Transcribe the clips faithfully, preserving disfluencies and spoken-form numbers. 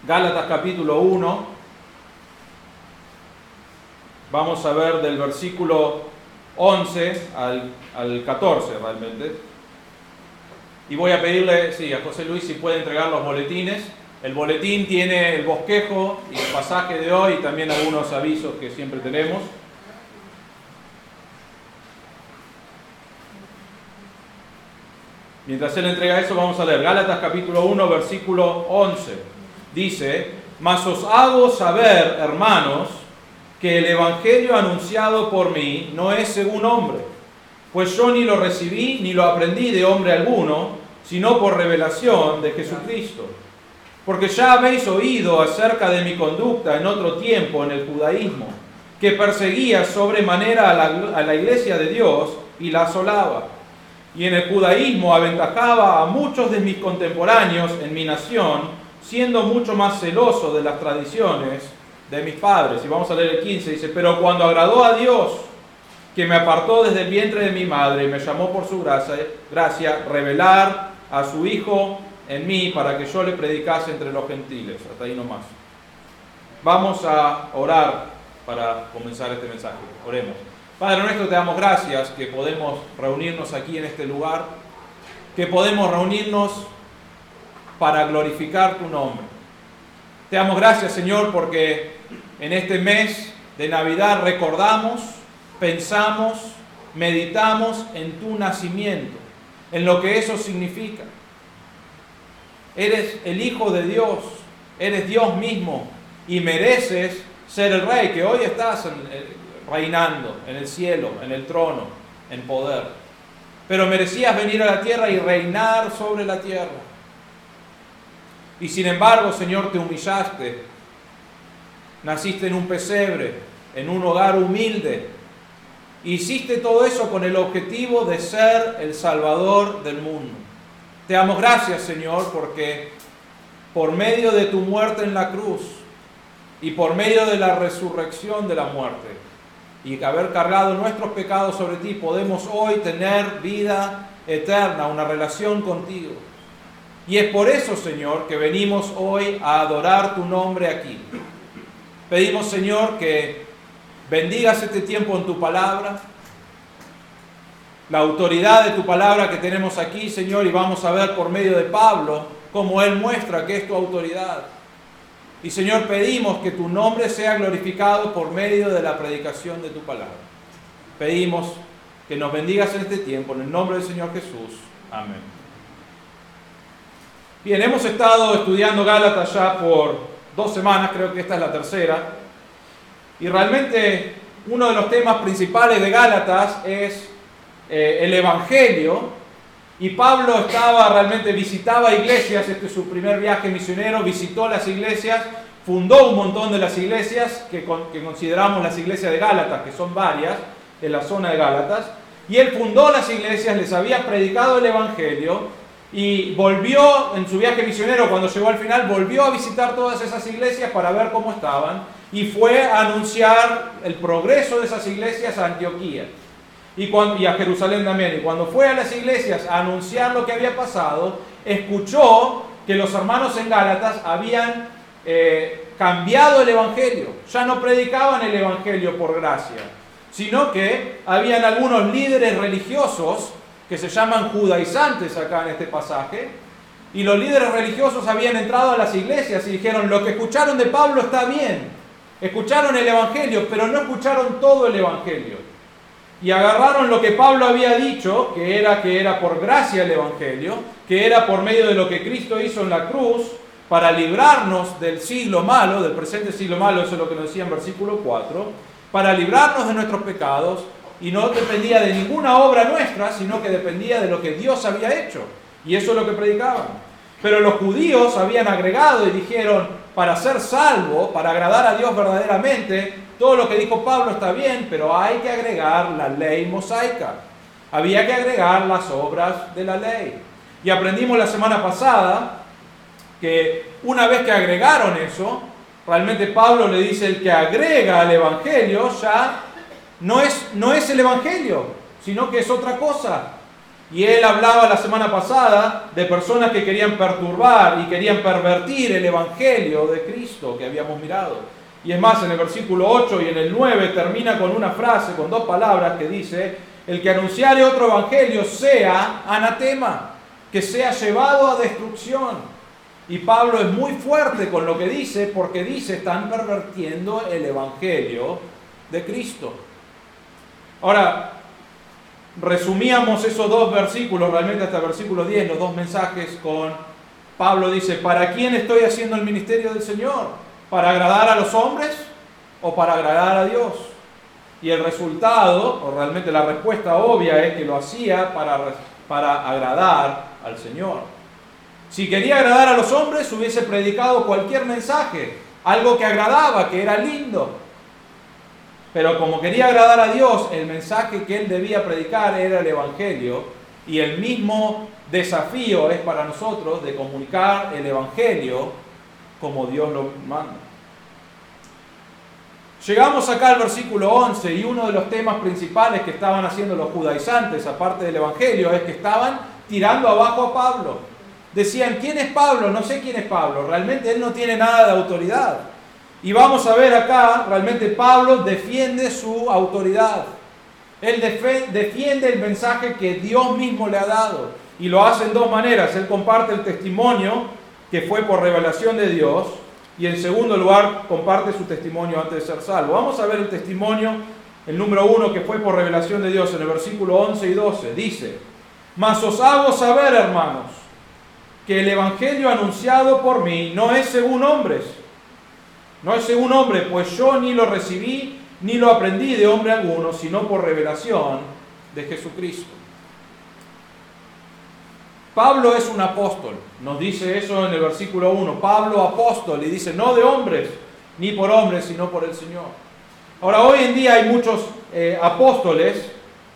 Gálatas capítulo uno, vamos a ver del versículo once al, al catorce realmente. Y voy a pedirle, sí, a José Luis si puede entregar los boletines. El boletín tiene el bosquejo y el pasaje de hoy y también algunos avisos que siempre tenemos. Mientras él entrega eso, vamos a leer Gálatas capítulo uno, versículo once. Dice: mas os hago saber, hermanos, que el evangelio anunciado por mí no es según hombre, pues yo ni lo recibí ni lo aprendí de hombre alguno, sino por revelación de Jesucristo. Porque ya habéis oído acerca de mi conducta en otro tiempo en el judaísmo, que perseguía sobremanera a la, a la iglesia de Dios y la asolaba. Y en el judaísmo aventajaba a muchos de mis contemporáneos en mi nación, siendo mucho más celoso de las tradiciones de mis padres. Y vamos a leer el quince, dice: pero cuando agradó a Dios, que me apartó desde el vientre de mi madre y me llamó por su gracia, gracia revelar a su Hijo en mí para que yo le predicase entre los gentiles. Hasta ahí nomás. Vamos a orar para comenzar este mensaje. Oremos. Padre nuestro, te damos gracias que podemos reunirnos aquí en este lugar, que podemos reunirnos para glorificar tu nombre. Te damos gracias, Señor, porque en este mes de Navidad recordamos, pensamos, meditamos en tu nacimiento, en lo que eso significa. Eres el Hijo de Dios, eres Dios mismo y mereces ser el Rey, que hoy estás en, reinando en el cielo, en el trono, en poder. Pero merecías venir a la tierra y reinar sobre la tierra. Y sin embargo, Señor, te humillaste. Naciste en un pesebre, en un hogar humilde. Hiciste todo eso con el objetivo de ser el Salvador del mundo. Te damos gracias, Señor, porque por medio de tu muerte en la cruz y por medio de la resurrección de la muerte y haber cargado nuestros pecados sobre ti, podemos hoy tener vida eterna, una relación contigo. Y es por eso, Señor, que venimos hoy a adorar tu nombre aquí. Pedimos, Señor, que bendigas este tiempo en tu palabra, la autoridad de tu palabra que tenemos aquí, Señor, y vamos a ver por medio de Pablo cómo él muestra que es tu autoridad. Y, Señor, pedimos que tu nombre sea glorificado por medio de la predicación de tu palabra. Pedimos que nos bendigas en este tiempo, en el nombre del Señor Jesús. Amén. Bien, hemos estado estudiando Gálatas ya por dos semanas, creo que esta es la tercera. Y realmente uno de los temas principales de Gálatas es eh, el Evangelio. Y Pablo estaba realmente, visitaba iglesias, este es su primer viaje misionero, visitó las iglesias, fundó un montón de las iglesias que, que consideramos las iglesias de Gálatas, que son varias, en la zona de Gálatas. Y él fundó las iglesias, les había predicado el Evangelio. Y volvió en su viaje misionero, cuando llegó al final, volvió a visitar todas esas iglesias para ver cómo estaban. Y fue a anunciar el progreso de esas iglesias a Antioquía. Y, cuando, y a Jerusalén también. Y cuando fue a las iglesias a anunciar lo que había pasado, escuchó que los hermanos en Gálatas habían eh, cambiado el Evangelio. Ya no predicaban el Evangelio por gracia, sino que habían algunos líderes religiosos que se llaman judaizantes acá en este pasaje, y los líderes religiosos habían entrado a las iglesias y dijeron: lo que escucharon de Pablo está bien, escucharon el Evangelio, pero no escucharon todo el Evangelio. Y agarraron lo que Pablo había dicho, que era que era por gracia el Evangelio, que era por medio de lo que Cristo hizo en la cruz, para librarnos del siglo malo, del presente siglo malo, eso es lo que nos decía en versículo cuatro, para librarnos de nuestros pecados. Y no dependía de ninguna obra nuestra, sino que dependía de lo que Dios había hecho. Y eso es lo que predicaban. Pero los judíos habían agregado y dijeron: para ser salvo, para agradar a Dios verdaderamente, todo lo que dijo Pablo está bien, pero hay que agregar la ley mosaica. Había que agregar las obras de la ley. Y aprendimos la semana pasada que una vez que agregaron eso, realmente Pablo le dice: el que agrega al Evangelio ya... No es, no es el Evangelio, sino que es otra cosa. Y él hablaba la semana pasada de personas que querían perturbar y querían pervertir el evangelio de Cristo que habíamos mirado. Y es más, en el versículo ocho y en el nueve termina con una frase, con dos palabras que dice: el que anunciare otro evangelio sea anatema, que sea llevado a destrucción. Y Pablo es muy fuerte con lo que dice, porque dice: están pervirtiendo el evangelio de Cristo. Ahora, resumíamos esos dos versículos, realmente hasta el versículo diez, los dos mensajes, con Pablo dice: ¿para quién estoy haciendo el ministerio del Señor? ¿Para agradar a los hombres o para agradar a Dios? Y el resultado, o realmente la respuesta obvia, es que lo hacía para, para agradar al Señor. Si quería agradar a los hombres, hubiese predicado cualquier mensaje, algo que agradaba, que era lindo. Pero como quería agradar a Dios, el mensaje que él debía predicar era el Evangelio, y el mismo desafío es para nosotros de comunicar el Evangelio como Dios lo manda. Llegamos acá al versículo once, y uno de los temas principales que estaban haciendo los judaizantes, aparte del Evangelio, es que estaban tirando abajo a Pablo. Decían: ¿quién es Pablo? No sé quién es Pablo, realmente él no tiene nada de autoridad. Y vamos a ver acá, realmente Pablo defiende su autoridad. Él defiende el mensaje que Dios mismo le ha dado. Y lo hace en dos maneras. Él comparte el testimonio que fue por revelación de Dios. Y en segundo lugar, comparte su testimonio antes de ser salvo. Vamos a ver el testimonio, el número uno, que fue por revelación de Dios, en el versículo once y doce. Dice: mas os hago saber, hermanos, que el evangelio anunciado por mí no es según hombres. No es según hombre, pues yo ni lo recibí ni lo aprendí de hombre alguno, sino por revelación de Jesucristo. Pablo es un apóstol, nos dice eso en el versículo uno. Pablo apóstol, y dice: no de hombres, ni por hombres, sino por el Señor. Ahora, hoy en día hay muchos eh, apóstoles,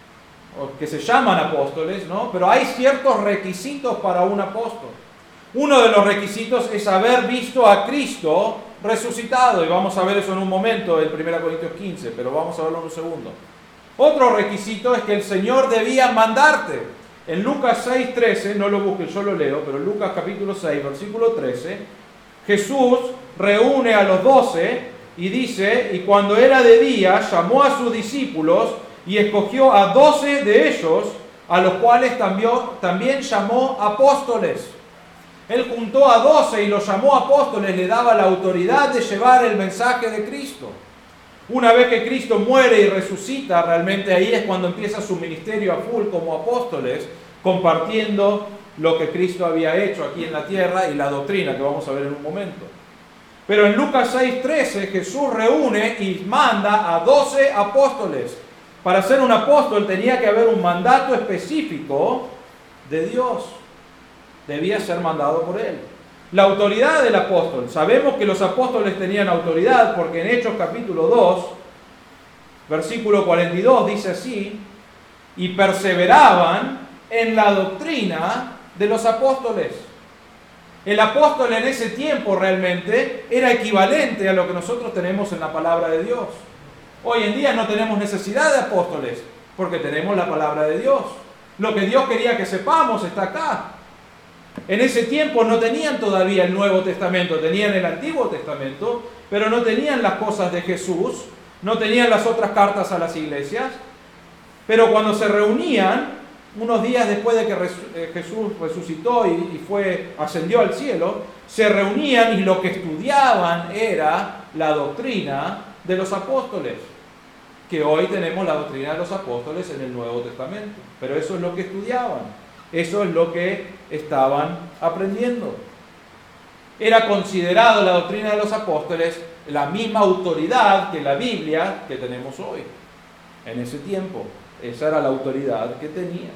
que se llaman apóstoles, ¿no? Pero hay ciertos requisitos para un apóstol. Uno de los requisitos es haber visto a Cristo resucitado, y vamos a ver eso en un momento en primera Corintios quince, pero vamos a verlo en un segundo. Otro requisito es que el Señor debía mandarte. En Lucas seis trece, no lo busquen, yo lo leo, pero Lucas capítulo seis, versículo trece, Jesús reúne a los doce y dice: y cuando era de día, llamó a sus discípulos y escogió a doce de ellos, a los cuales también, también llamó apóstoles. Él juntó a doce y los llamó apóstoles, le daba la autoridad de llevar el mensaje de Cristo. Una vez que Cristo muere y resucita, realmente ahí es cuando empieza su ministerio a full como apóstoles, compartiendo lo que Cristo había hecho aquí en la tierra y la doctrina que vamos a ver en un momento. Pero en Lucas seis trece Jesús reúne y manda a doce apóstoles. Para ser un apóstol tenía que haber un mandato específico de Dios. Debía ser mandado por él. La autoridad del apóstol. Sabemos que los apóstoles tenían autoridad porque en Hechos capítulo dos, versículo cuarenta y dos, dice así: y perseveraban en la doctrina de los apóstoles. El apóstol en ese tiempo realmente era equivalente a lo que nosotros tenemos en la palabra de Dios. Hoy en día no tenemos necesidad de apóstoles porque tenemos la palabra de Dios. Lo que Dios quería que sepamos está acá. En ese tiempo no tenían todavía el Nuevo Testamento, tenían el Antiguo Testamento, pero no tenían las cosas de Jesús, no tenían las otras cartas a las iglesias. Pero cuando se reunían, unos días después de que Jesús resucitó y fue, ascendió al cielo, se reunían y lo que estudiaban era la doctrina de los apóstoles, que hoy tenemos la doctrina de los apóstoles en el Nuevo Testamento. Pero eso es lo que estudiaban. Eso es lo que estaban aprendiendo. Era considerado la doctrina de los apóstoles la misma autoridad que la Biblia que tenemos hoy. En ese tiempo, esa era la autoridad que tenía.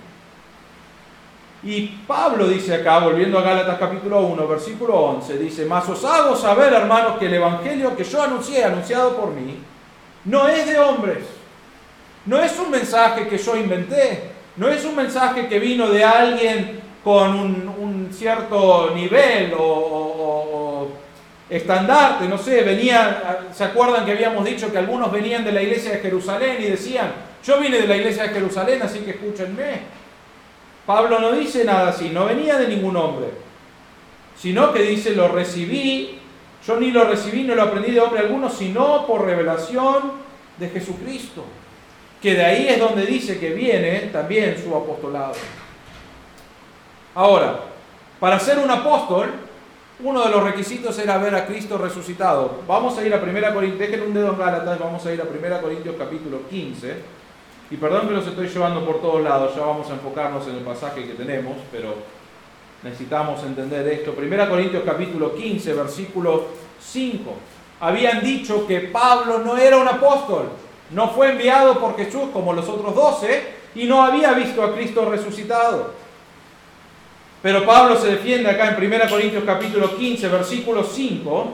Y Pablo dice acá, volviendo a Gálatas capítulo uno, versículo once, dice: mas os hago saber, hermanos, que el evangelio que yo anuncié, anunciado por mí, no es de hombres. No es un mensaje que yo inventé. No es un mensaje que vino de alguien con un, un cierto nivel o, o, o estandarte, no sé, venía, ¿se acuerdan que habíamos dicho que algunos venían de la iglesia de Jerusalén y decían: yo vine de la iglesia de Jerusalén, así que escúchenme? Pablo no dice nada así, no venía de ningún hombre, sino que dice, lo recibí, yo ni lo recibí, no lo aprendí de hombre alguno, sino por revelación de Jesucristo. Que de ahí es donde dice que viene también su apostolado. Ahora, para ser un apóstol, uno de los requisitos era ver a Cristo resucitado. Vamos a ir a primera Corintios, dejen un dedo en Gálatas, vamos a ir a primera Corintios capítulo quince. Y perdón que los estoy llevando por todos lados, ya vamos a enfocarnos en el pasaje que tenemos, pero necesitamos entender esto. primera Corintios capítulo quince, versículo cinco. Habían dicho que Pablo no era un apóstol, no fue enviado por Jesús como los otros doce y no había visto a Cristo resucitado. Pero Pablo se defiende acá en primera Corintios capítulo quince, versículo cinco.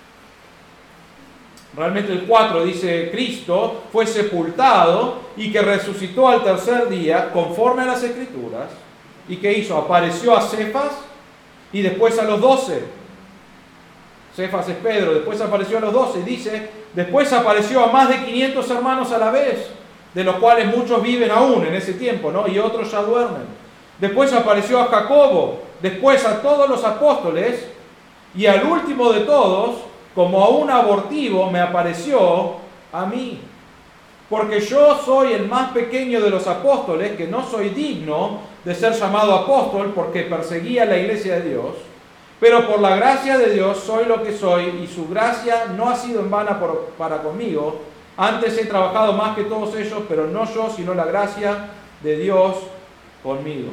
Realmente el cuatro dice, Cristo fue sepultado y que resucitó al tercer día conforme a las Escrituras. ¿Y qué hizo? Apareció a Cefas y después a los doce. Cefas es Pedro, después apareció a los doce. Y dice, después apareció a más de quinientos hermanos a la vez, de los cuales muchos viven aún en ese tiempo, ¿no? Y otros ya duermen. Después apareció a Jacobo, después a todos los apóstoles, y al último de todos, como a un abortivo, me apareció a mí. Porque yo soy el más pequeño de los apóstoles, que no soy digno de ser llamado apóstol porque perseguía la iglesia de Dios, pero por la gracia de Dios soy lo que soy, y su gracia no ha sido en vana por, para conmigo. Antes he trabajado más que todos ellos, pero no yo, sino la gracia de Dios conmigo.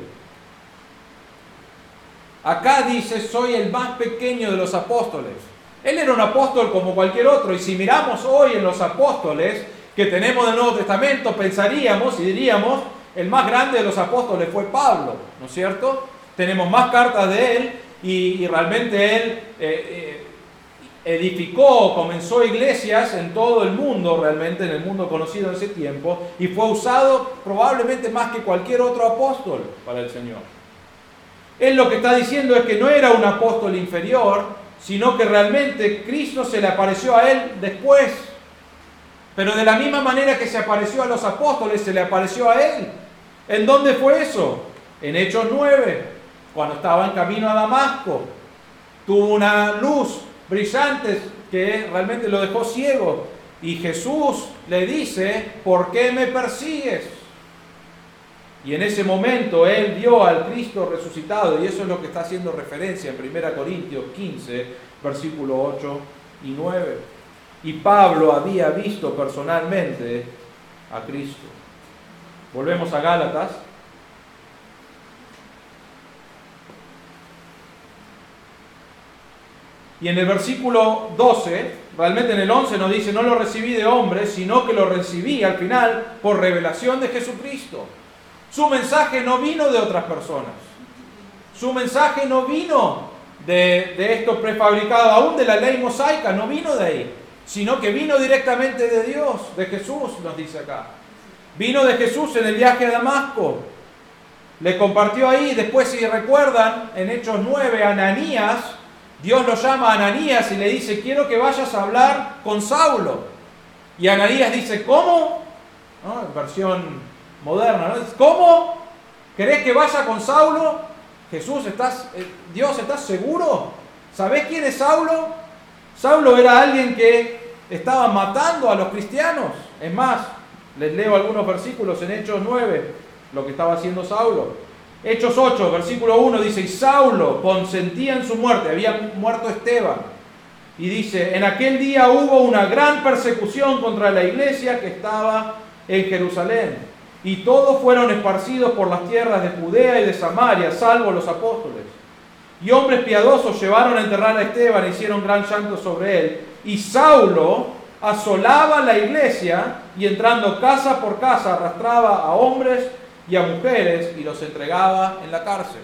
Acá dice, soy el más pequeño de los apóstoles. Él era un apóstol como cualquier otro, y si miramos hoy en los apóstoles que tenemos del Nuevo Testamento, pensaríamos y diríamos, el más grande de los apóstoles fue Pablo, ¿no es cierto? Tenemos más cartas de él, y, y realmente él eh, eh, edificó, comenzó iglesias en todo el mundo, realmente en el mundo conocido en ese tiempo, y fue usado probablemente más que cualquier otro apóstol para el Señor. Él lo que está diciendo es que no era un apóstol inferior, sino que realmente Cristo se le apareció a él después. Pero de la misma manera que se apareció a los apóstoles, se le apareció a él. ¿En dónde fue eso? En Hechos nueve, cuando estaba en camino a Damasco. Tuvo una luz brillante que realmente lo dejó ciego. Y Jesús le dice, ¿por qué me persigues? Y en ese momento él vio al Cristo resucitado, y eso es lo que está haciendo referencia en primera Corintios quince, versículo ocho y nueve. Y Pablo había visto personalmente a Cristo. Volvemos a Gálatas. Y en el versículo doce, realmente en el once nos dice, no lo recibí de hombres, sino que lo recibí al final por revelación de Jesucristo. Su mensaje no vino de otras personas. Su mensaje no vino de, de esto prefabricado, aún de la ley mosaica, no vino de ahí, sino que vino directamente de Dios, de Jesús, nos dice acá. Vino de Jesús en el viaje a Damasco. Le compartió ahí, después si recuerdan, en Hechos nueve, Ananías, Dios lo llama a Ananías y le dice, quiero que vayas a hablar con Saulo. Y Ananías dice, ¿cómo? ¿No? En versión moderna, ¿no? ¿Cómo? ¿Querés que vaya con Saulo? Jesús, ¿estás, Dios, ¿estás seguro? ¿Sabés quién es Saulo? Saulo era alguien que estaba matando a los cristianos. Es más, les leo algunos versículos en Hechos nueve, lo que estaba haciendo Saulo. Hechos ocho, versículo uno dice, y Saulo consentía en su muerte, había muerto Esteban. Y dice, en aquel día hubo una gran persecución contra la iglesia que estaba en Jerusalén. Y todos fueron esparcidos por las tierras de Judea y de Samaria, salvo los apóstoles. Y hombres piadosos llevaron a enterrar a Esteban e hicieron gran llanto sobre él. Y Saulo asolaba la iglesia y entrando casa por casa arrastraba a hombres y a mujeres y los entregaba en la cárcel.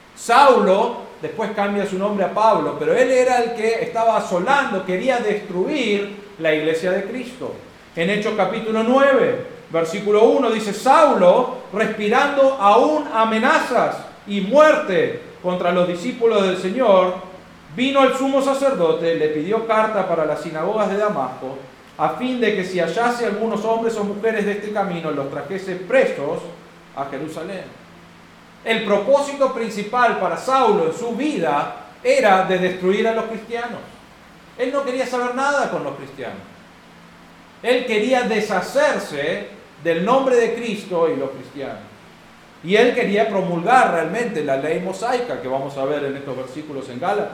Saulo después cambia su nombre a Pablo, pero él era el que estaba asolando, quería destruir la iglesia de Cristo. En Hechos capítulo nueve, versículo uno dice, Saulo, respirando aún amenazas y muerte contra los discípulos del Señor, vino al sumo sacerdote, le pidió carta para las sinagogas de Damasco, a fin de que si hallase algunos hombres o mujeres de este camino, los trajese presos a Jerusalén. El propósito principal para Saulo en su vida era de destruir a los cristianos. Él no quería saber nada con los cristianos. Él quería deshacerse del nombre de Cristo y los cristianos. Y él quería promulgar realmente la ley mosaica que vamos a ver en estos versículos en Gálatas.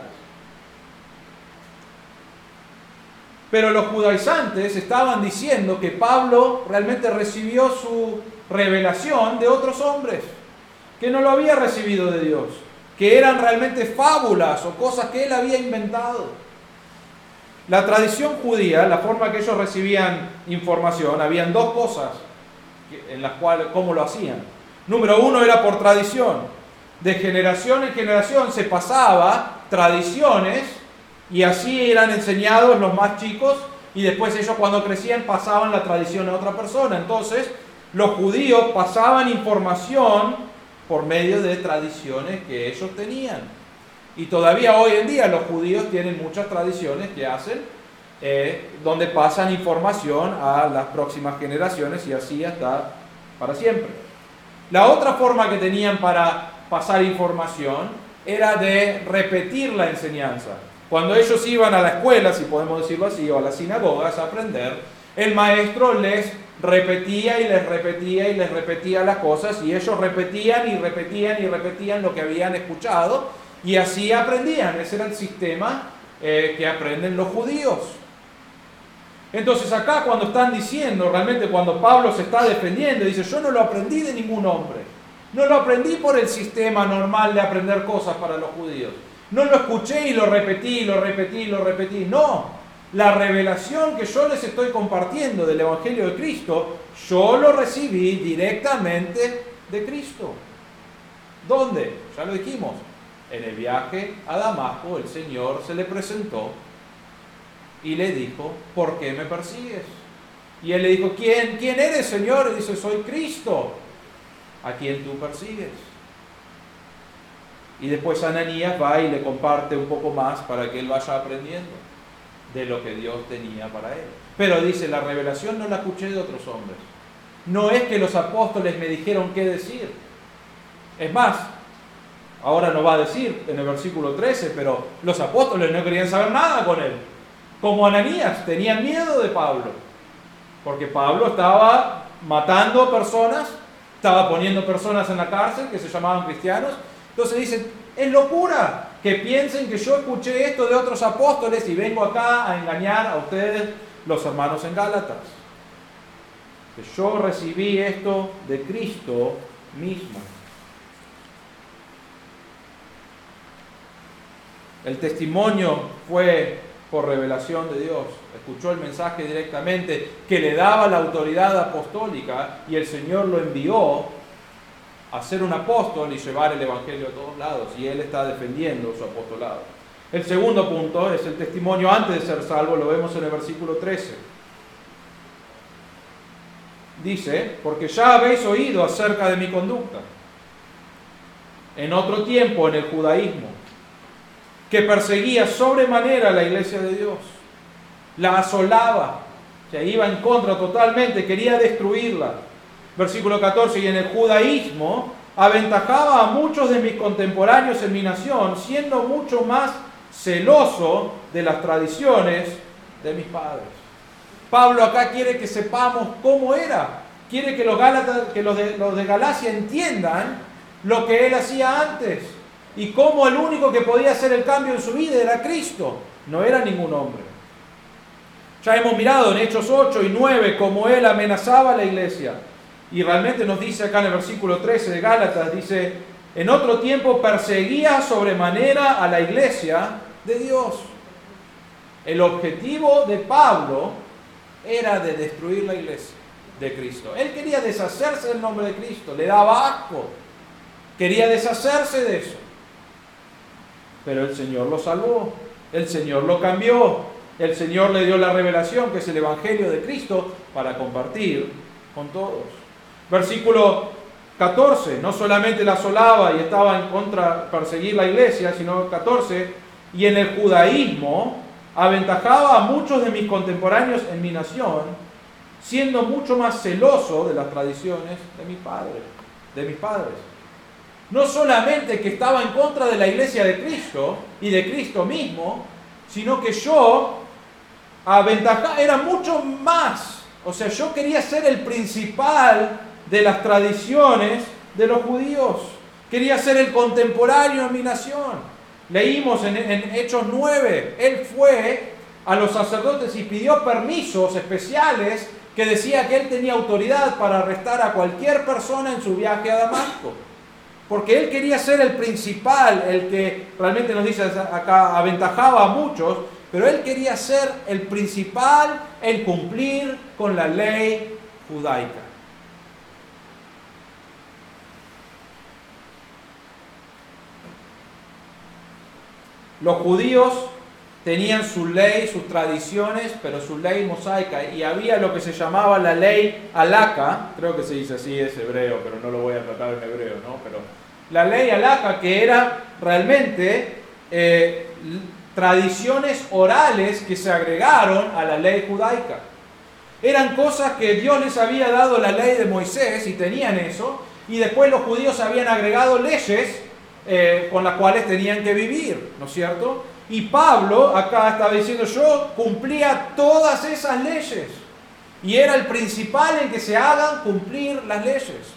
Pero los judaizantes estaban diciendo que Pablo realmente recibió su revelación de otros hombres, que no lo había recibido de Dios, que eran realmente fábulas o cosas que él había inventado. La tradición judía, la forma que ellos recibían información, habían dos cosas en las cuales, cómo lo hacían. Número uno era por tradición. De generación en generación se pasaba tradiciones y así eran enseñados los más chicos y después ellos cuando crecían pasaban la tradición a otra persona. Entonces los judíos pasaban información por medio de tradiciones que ellos tenían. Y todavía hoy en día los judíos tienen muchas tradiciones que hacen, eh, donde pasan información a las próximas generaciones y así hasta para siempre. La otra forma que tenían para pasar información era de repetir la enseñanza. Cuando ellos iban a la escuela, si podemos decirlo así, o a las sinagogas a aprender, el maestro les repetía y les repetía y les repetía las cosas y ellos repetían y repetían y repetían lo que habían escuchado y así aprendían. Ese era el sistema eh, que aprenden los judíos. Entonces acá cuando están diciendo, realmente cuando Pablo se está defendiendo, dice, yo no lo aprendí de ningún hombre. No lo aprendí por el sistema normal de aprender cosas para los judíos. No lo escuché y lo repetí, lo repetí, lo repetí. No, la revelación que yo les estoy compartiendo del Evangelio de Cristo, yo lo recibí directamente de Cristo. ¿Dónde? Ya lo dijimos. En el viaje a Damasco el Señor se le presentó y le dijo, ¿por qué me persigues? Y él le dijo, ¿quién, quién eres, Señor? Y dice, soy Cristo, a quien tú persigues. Y después Ananías va y le comparte un poco más para que él vaya aprendiendo de lo que Dios tenía para él. Pero dice, la revelación no la escuché de otros hombres. No es que los apóstoles me dijeron qué decir. Es más, ahora nos va a decir en el versículo trece, pero los apóstoles no querían saber nada con él. Como Ananías, tenían miedo de Pablo. Porque Pablo estaba matando personas, estaba poniendo personas en la cárcel que se llamaban cristianos. Entonces dicen, es locura que piensen que yo escuché esto de otros apóstoles y vengo acá a engañar a ustedes, los hermanos en Gálatas. Que yo recibí esto de Cristo mismo. El testimonio fue por revelación de Dios. Escuchó el mensaje directamente que le daba la autoridad apostólica y el Señor lo envió a ser un apóstol y llevar el Evangelio a todos lados. Y él está defendiendo su apostolado. El segundo punto es el testimonio antes de ser salvo. Lo vemos en el versículo trece. Dice, porque ya habéis oído acerca de mi conducta en otro tiempo en el judaísmo, que perseguía sobremanera a la iglesia de Dios, la asolaba, se iba en contra totalmente, quería destruirla. Versículo catorce, y en el judaísmo aventajaba a muchos de mis contemporáneos en mi nación, siendo mucho más celoso de las tradiciones de mis padres. Pablo acá quiere que sepamos cómo era, quiere que los, Gálatas, que los de, los de Galacia entiendan lo que él hacía antes y cómo el único que podía hacer el cambio en su vida era Cristo, no era ningún hombre. Ya hemos mirado en Hechos ocho y nueve cómo él amenazaba a la iglesia. Y realmente nos dice acá en el versículo trece de Gálatas, dice, en otro tiempo perseguía sobremanera a la iglesia de Dios. El objetivo de Pablo era de destruir la iglesia de Cristo. Él quería deshacerse del nombre de Cristo, le daba asco, quería deshacerse de eso. Pero el Señor lo salvó, el Señor lo cambió, el Señor le dio la revelación que es el Evangelio de Cristo para compartir con todos. Versículo catorce, no solamente la asolaba y estaba en contra de perseguir la iglesia, sino catorce, y en el judaísmo aventajaba a muchos de mis contemporáneos en mi nación, siendo mucho más celoso de las tradiciones de mis padres, de mis padres. no solamente que estaba en contra de la iglesia de Cristo y de Cristo mismo, sino que yo aventajaba, era mucho más. O sea, yo quería ser el principal de las tradiciones de los judíos. Quería ser el contemporáneo en mi nación. Leímos en, en Hechos nueve, él fue a los sacerdotes y pidió permisos especiales que decía que él tenía autoridad para arrestar a cualquier persona en su viaje a Damasco. Porque él quería ser el principal, el que realmente nos dice acá, aventajaba a muchos, pero él quería ser el principal en cumplir con la ley judaica. Los judíos tenían su ley, sus tradiciones, pero su ley mosaica, y había lo que se llamaba la ley halakha, creo que se dice así, es hebreo, pero no lo voy a tratar en hebreo, ¿no? Pero la ley halakha, que era realmente eh, tradiciones orales que se agregaron a la ley judaica. Eran cosas que Dios les había dado la ley de Moisés y tenían eso, y después los judíos habían agregado leyes eh, con las cuales tenían que vivir, ¿no es cierto? Y Pablo acá estaba diciendo, yo cumplía todas esas leyes y era el principal en que se hagan cumplir las leyes.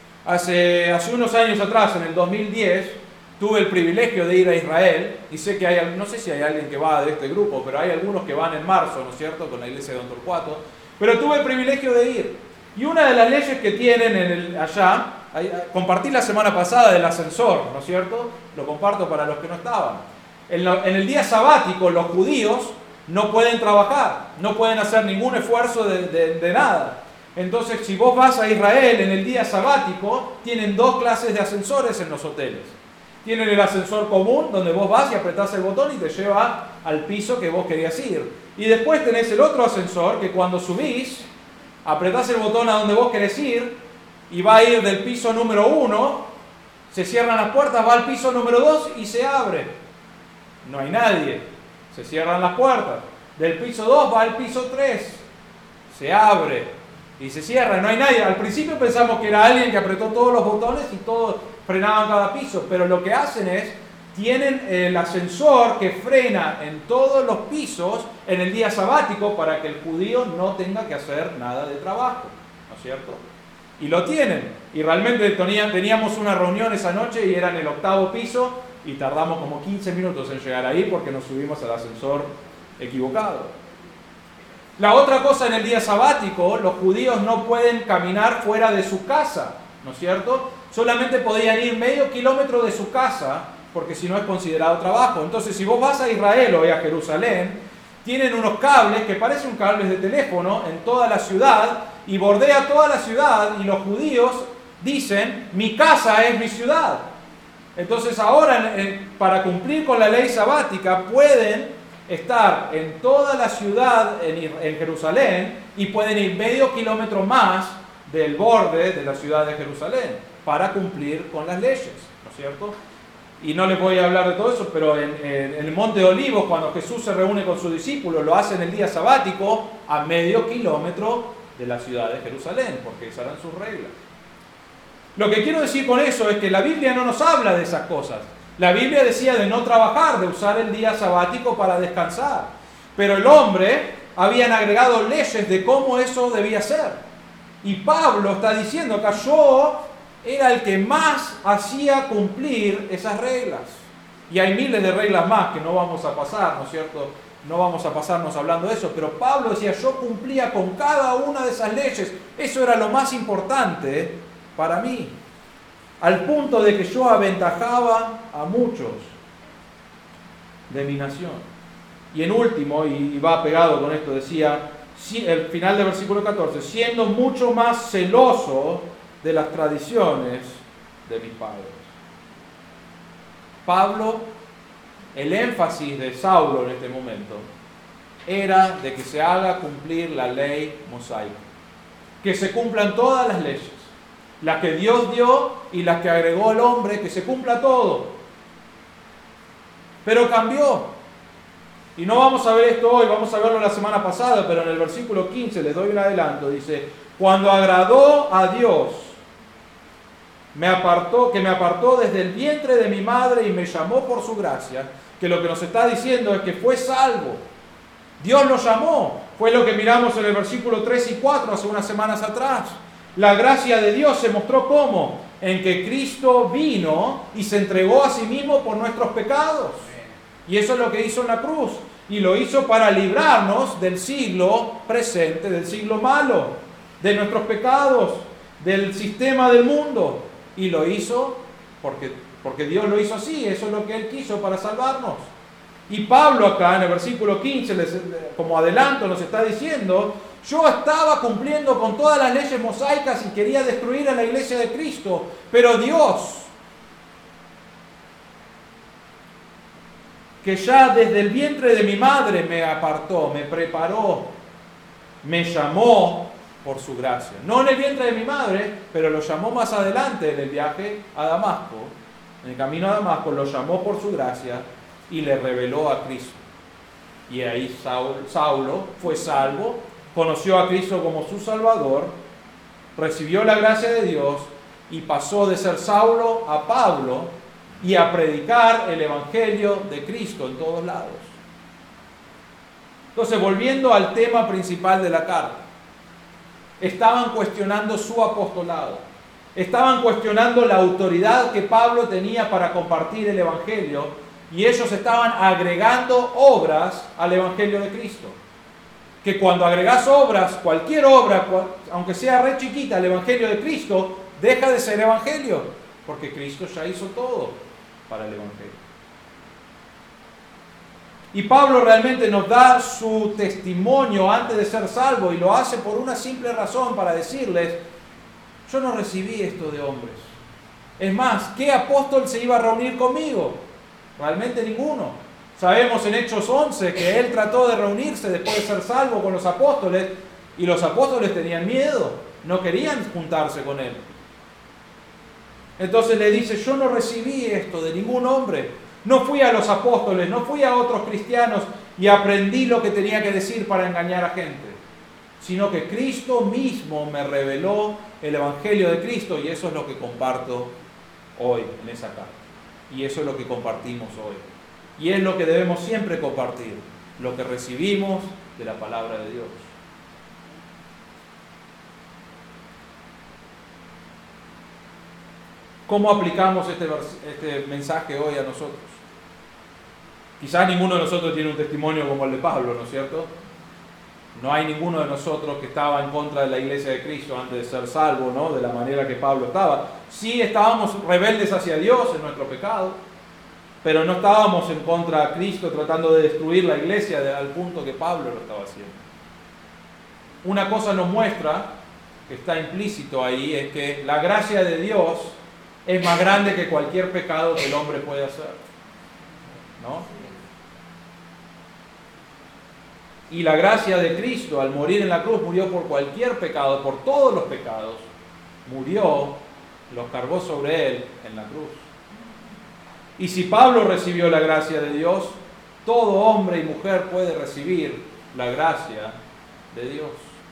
Hace, hace unos años atrás, en el dos mil diez, tuve el privilegio de ir a Israel y sé que hay, no sé si hay alguien que va de este grupo, pero hay algunos que van en marzo, ¿no es cierto?, con la iglesia de Don Torcuato, pero tuve el privilegio de ir. Y una de las leyes que tienen en el, allá, compartí la semana pasada del ascensor, ¿no es cierto?, lo comparto para los que no estaban. En, lo, en el día sabático los judíos no pueden trabajar, no pueden hacer ningún esfuerzo de, de, de nada. Entonces, si vos vas a Israel en el día sabático, tienen dos clases de ascensores en los hoteles. Tienen el ascensor común, donde vos vas y apretás el botón y te lleva al piso que vos querías ir. Y después tenés el otro ascensor, que cuando subís, apretás el botón a donde vos querés ir, y va a ir del piso número uno, se cierran las puertas, va al piso número dos y se abre. No hay nadie, se cierran las puertas. Del piso dos va al piso tres, se abre y se cierra, no hay nadie. Al principio pensamos que era alguien que apretó todos los botones y todos frenaban cada piso, pero lo que hacen es, tienen el ascensor que frena en todos los pisos en el día sabático para que el judío no tenga que hacer nada de trabajo, ¿no es cierto? Y lo tienen, y realmente teníamos una reunión esa noche y era en el octavo piso, y tardamos como quince minutos en llegar ahí porque nos subimos al ascensor equivocado. La otra cosa, en el día sabático, los judíos no pueden caminar fuera de su casa, ¿no es cierto? Solamente podían ir medio kilómetro de su casa, porque si no es considerado trabajo. Entonces, si vos vas a Israel o a Jerusalén, tienen unos cables que parecen cables de teléfono en toda la ciudad, y bordea toda la ciudad, y los judíos dicen, mi casa es mi ciudad. Entonces ahora, para cumplir con la ley sabática, pueden estar en toda la ciudad, en Jerusalén, y pueden ir medio kilómetro más del borde de la ciudad de Jerusalén, para cumplir con las leyes, ¿no es cierto? Y no les voy a hablar de todo eso, pero en, en, en el Monte de Olivos, cuando Jesús se reúne con sus discípulos, lo hace en el día sabático, a medio kilómetro de la ciudad de Jerusalén, porque esas eran sus reglas. Lo que quiero decir con eso es que la Biblia no nos habla de esas cosas. La Biblia decía de no trabajar, de usar el día sabático para descansar. Pero el hombre habían agregado leyes de cómo eso debía ser. Y Pablo está diciendo que yo era el que más hacía cumplir esas reglas. Y hay miles de reglas más que no vamos a pasar, ¿no es cierto? No vamos a pasarnos hablando de eso. Pero Pablo decía, yo cumplía con cada una de esas leyes. Eso era lo más importante para mí, al punto de que yo aventajaba a muchos de mi nación. Y en último, y va pegado con esto, decía, el final del versículo catorce, siendo mucho más celoso de las tradiciones de mis padres. Pablo, el énfasis de Saulo en este momento, era de que se haga cumplir la ley mosaica, que se cumplan todas las leyes, las que Dios dio y las que agregó el hombre, que se cumpla todo. Pero cambió. Y no vamos a ver esto hoy, vamos a verlo la semana pasada, pero en el versículo quince, les doy un adelanto, dice, cuando agradó a Dios me apartó, que me apartó desde el vientre de mi madre y me llamó por su gracia, que lo que nos está diciendo es que fue salvo. Dios lo llamó. Fue lo que miramos en el versículo tres y cuatro hace unas semanas atrás. La gracia de Dios se mostró ¿cómo? En que Cristo vino y se entregó a sí mismo por nuestros pecados. Y eso es lo que hizo en la cruz. Y lo hizo para librarnos del siglo presente, del siglo malo, de nuestros pecados, del sistema del mundo. Y lo hizo porque, porque Dios lo hizo así. Eso es lo que Él quiso para salvarnos. Y Pablo acá en el versículo quince, como adelanto, nos está diciendo: yo estaba cumpliendo con todas las leyes mosaicas y quería destruir a la iglesia de Cristo, pero Dios, que ya desde el vientre de mi madre me apartó, me preparó, me llamó por su gracia. No en el vientre de mi madre, pero lo llamó más adelante en el viaje a Damasco. En el camino a Damasco lo llamó por su gracia y le reveló a Cristo. Y ahí Saulo fue salvo, conoció a Cristo como su Salvador, recibió la gracia de Dios y pasó de ser Saulo a Pablo y a predicar el Evangelio de Cristo en todos lados. Entonces, volviendo al tema principal de la carta, estaban cuestionando su apostolado, estaban cuestionando la autoridad que Pablo tenía para compartir el Evangelio, y ellos estaban agregando obras al Evangelio de Cristo. Que cuando agregás obras, cualquier obra, aunque sea re chiquita, al Evangelio de Cristo, deja de ser Evangelio, porque Cristo ya hizo todo para el Evangelio. Y Pablo realmente nos da su testimonio antes de ser salvo, y lo hace por una simple razón, para decirles: yo no recibí esto de hombres. Es más, ¿qué apóstol se iba a reunir conmigo? Realmente ninguno. Sabemos en Hechos once que él trató de reunirse después de ser salvo con los apóstoles, y los apóstoles tenían miedo, no querían juntarse con él. Entonces le dice: yo no recibí esto de ningún hombre, no fui a los apóstoles, no fui a otros cristianos y aprendí lo que tenía que decir para engañar a gente, sino que Cristo mismo me reveló el Evangelio de Cristo, y eso es lo que comparto hoy en esa carta. Y eso es lo que compartimos hoy. Y es lo que debemos siempre compartir, lo que recibimos de la palabra de Dios. ¿Cómo aplicamos este, este mensaje hoy a nosotros? Quizás ninguno de nosotros tiene un testimonio como el de Pablo, ¿no es cierto? No hay ninguno de nosotros que estaba en contra de la iglesia de Cristo antes de ser salvo, ¿no? De la manera que Pablo estaba. Sí estábamos rebeldes hacia Dios en nuestro pecado, pero no estábamos en contra de Cristo tratando de destruir la iglesia al punto que Pablo lo estaba haciendo. Una cosa nos muestra, que está implícito ahí, es que la gracia de Dios es más grande que cualquier pecado que el hombre puede hacer, ¿no? Y la gracia de Cristo, al morir en la cruz, murió por cualquier pecado, por todos los pecados. Murió, los cargó sobre él en la cruz. Y si Pablo recibió la gracia de Dios, todo hombre y mujer puede recibir la gracia de Dios.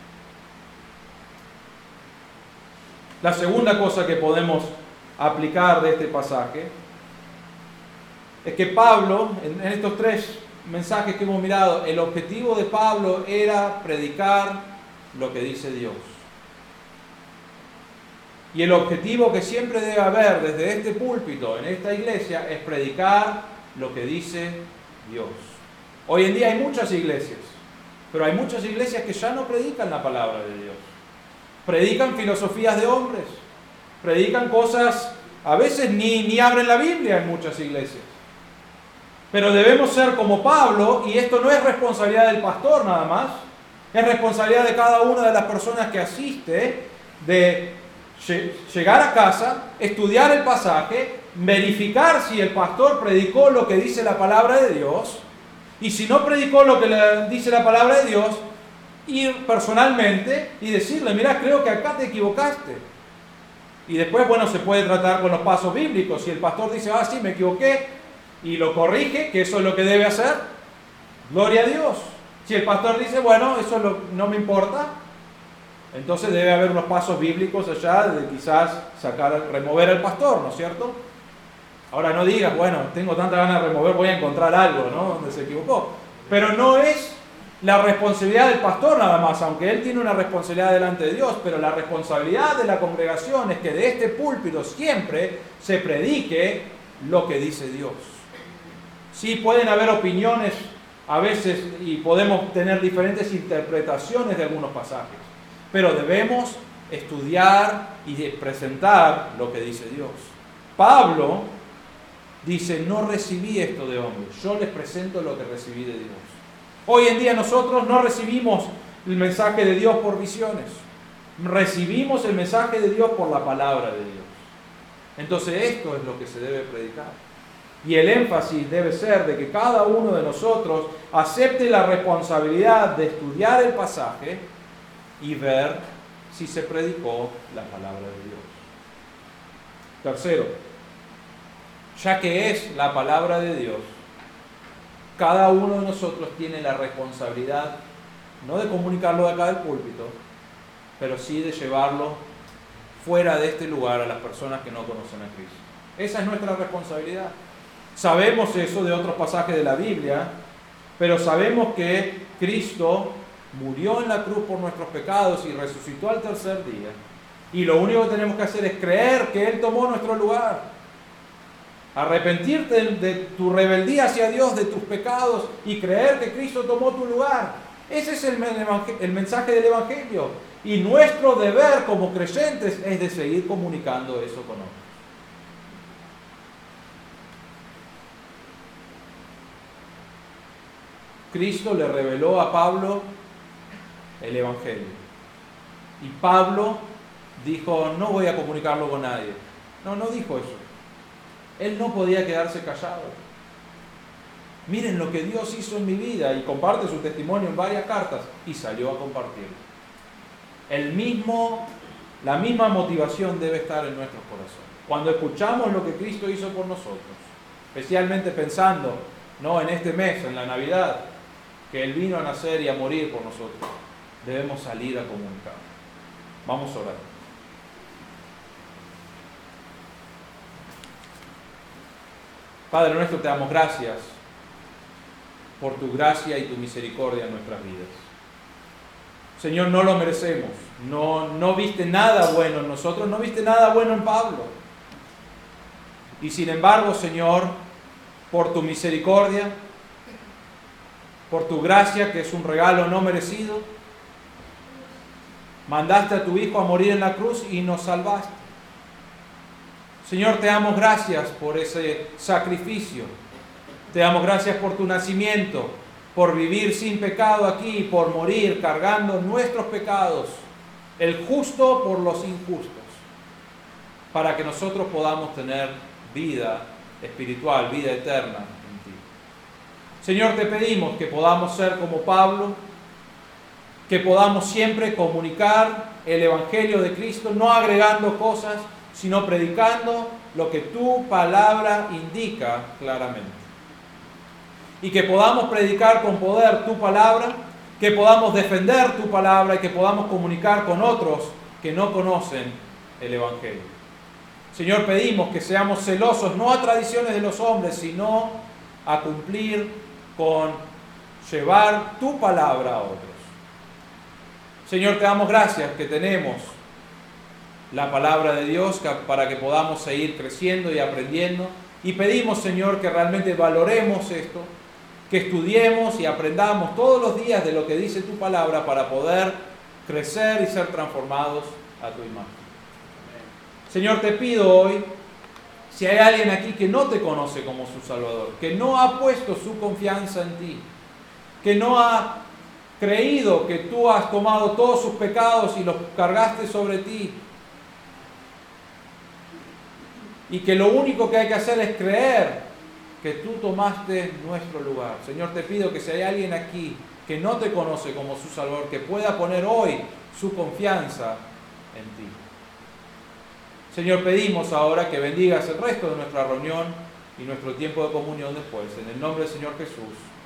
La segunda cosa que podemos aplicar de este pasaje es que Pablo, en estos tres mensajes que hemos mirado, el objetivo de Pablo era predicar lo que dice Dios. Y el objetivo que siempre debe haber desde este púlpito, en esta iglesia, es predicar lo que dice Dios. Hoy en día hay muchas iglesias, pero hay muchas iglesias que ya no predican la palabra de Dios. Predican filosofías de hombres, predican cosas, a veces ni, ni abren la Biblia en muchas iglesias. Pero debemos ser como Pablo, y esto no es responsabilidad del pastor nada más, es responsabilidad de cada una de las personas que asiste, de llegar a casa, estudiar el pasaje, verificar si el pastor predicó lo que dice la palabra de Dios, y si no predicó lo que dice la palabra de Dios, ir personalmente y decirle: mira, creo que acá te equivocaste. Y después, bueno, se puede tratar con los pasos bíblicos. Si el pastor dice: ah, sí, me equivoqué, y lo corrige, que eso es lo que debe hacer, gloria a Dios. Si el pastor dice: bueno, eso lo, no me importa, entonces debe haber unos pasos bíblicos allá de quizás sacar, remover al pastor, ¿no es cierto? Ahora no digas, bueno, tengo tanta ganas de remover, voy a encontrar algo, ¿no? Donde se equivocó. Pero no es la responsabilidad del pastor nada más, aunque él tiene una responsabilidad delante de Dios, pero la responsabilidad de la congregación es que de este púlpito siempre se predique lo que dice Dios. Sí, pueden haber opiniones a veces y podemos tener diferentes interpretaciones de algunos pasajes, pero debemos estudiar y presentar lo que dice Dios. Pablo dice, no recibí esto de hombres, yo les presento lo que recibí de Dios. Hoy en día nosotros no recibimos el mensaje de Dios por visiones, recibimos el mensaje de Dios por la palabra de Dios. Entonces esto es lo que se debe predicar. Y el énfasis debe ser de que cada uno de nosotros acepte la responsabilidad de estudiar el pasaje y ver si se predicó la palabra de Dios. Tercero, ya que es la palabra de Dios, cada uno de nosotros tiene la responsabilidad, no de comunicarlo de acá del púlpito, pero sí de llevarlo fuera de este lugar a las personas que no conocen a Cristo. Esa es nuestra responsabilidad. Sabemos eso de otros pasajes de la Biblia, pero sabemos que Cristo murió en la cruz por nuestros pecados y resucitó al tercer día. Y lo único que tenemos que hacer es creer que Él tomó nuestro lugar. Arrepentirte de, de tu rebeldía hacia Dios, de tus pecados, y creer que Cristo tomó tu lugar. Ese es el, el mensaje del Evangelio. Y nuestro deber como creyentes es de seguir comunicando eso con otros. Cristo le reveló a Pablo el Evangelio. Y Pablo dijo, no voy a comunicarlo con nadie. No, no dijo eso. Él no podía quedarse callado. Miren lo que Dios hizo en mi vida, y comparte su testimonio en varias cartas, y salió a compartirlo. El mismo, la misma motivación debe estar en nuestros corazones. Cuando escuchamos lo que Cristo hizo por nosotros, especialmente pensando, no en este mes, en la Navidad, que Él vino a nacer y a morir por nosotros, debemos salir a comunicar. Vamos a orar. Padre nuestro, te damos gracias por tu gracia y tu misericordia en nuestras vidas. Señor, no lo merecemos. No, no viste nada bueno en nosotros, no viste nada bueno en Pablo. Y sin embargo, Señor, por tu misericordia, por tu gracia, que es un regalo no merecido, mandaste a tu Hijo a morir en la cruz y nos salvaste. Señor, te damos gracias por ese sacrificio. Te damos gracias por tu nacimiento, por vivir sin pecado aquí, por morir cargando nuestros pecados, el justo por los injustos, para que nosotros podamos tener vida espiritual, vida eterna en ti. Señor, te pedimos que podamos ser como Pablo, que podamos siempre comunicar el Evangelio de Cristo, no agregando cosas, sino predicando lo que tu palabra indica claramente. Y que podamos predicar con poder tu palabra, que podamos defender tu palabra y que podamos comunicar con otros que no conocen el Evangelio. Señor, pedimos que seamos celosos, no a tradiciones de los hombres, sino a cumplir con llevar tu palabra a otros. Señor, te damos gracias que tenemos la palabra de Dios para que podamos seguir creciendo y aprendiendo. Y pedimos, Señor, que realmente valoremos esto, que estudiemos y aprendamos todos los días de lo que dice tu palabra para poder crecer y ser transformados a tu imagen. Señor, te pido hoy, si hay alguien aquí que no te conoce como su Salvador, que no ha puesto su confianza en ti, que no ha creído que tú has tomado todos sus pecados y los cargaste sobre ti, y que lo único que hay que hacer es creer que tú tomaste nuestro lugar. Señor, te pido que si hay alguien aquí que no te conoce como su Salvador, que pueda poner hoy su confianza en ti. Señor, pedimos ahora que bendigas el resto de nuestra reunión y nuestro tiempo de comunión después. En el nombre del Señor Jesús.